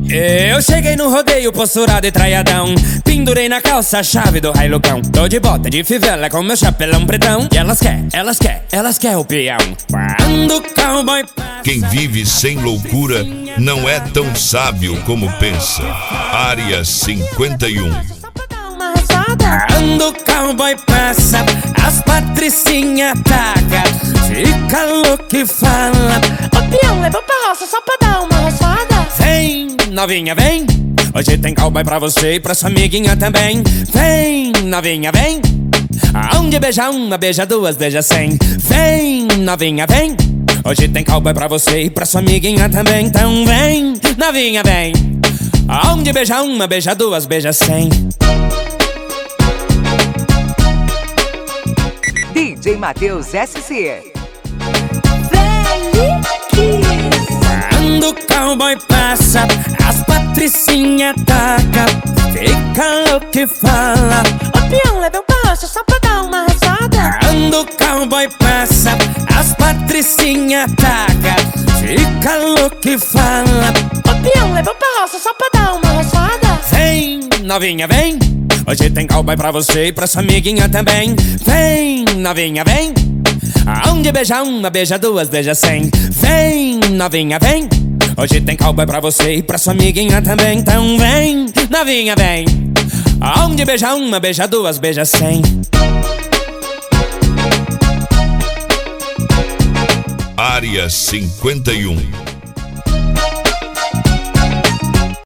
Eu cheguei no rodeio posturado e traiadão, pendurei na calça a chave do raio-lucão. Tô de bota de fivela com meu chapelão pretão. E elas quer o peão. Quando o cowboy passa... Quem vive sem loucura não é tão sábio como pensa. Área 51. Quando o cowboy passa, as patricinhas ataca. Fica louco e fala: ô peão, levou pra roça só pra dar uma roçada. Vem, novinha, vem. Hoje tem cowboy pra você e pra sua amiguinha também. Vem, novinha, vem. Aonde beija uma, beija duas, beija 100. Vem, novinha, vem. Hoje tem cowboy pra você e pra sua amiguinha também. Então vem, novinha, vem. Aonde beija uma, beija duas, beija 100. DJ Matheus SC. Quando o cowboy passa, as patricinhas ataca. Fica louco e fala: ô peão, levou pra roça só pra dar uma roçada. Quando o cowboy passa, as patricinhas ataca. Fica louco e fala: ô peão, levou pra roça só pra dar uma roçada. Vem, novinha, vem. Hoje tem cowboy pra você e pra sua amiguinha também. Vem, novinha, vem. Aonde beija uma, beija duas, beija 100. Vem, novinha, vem. Hoje tem cowboy pra você e pra sua amiguinha também. Então vem, novinha, vem. Aonde beija uma, beija duas, beija 100. Área 51.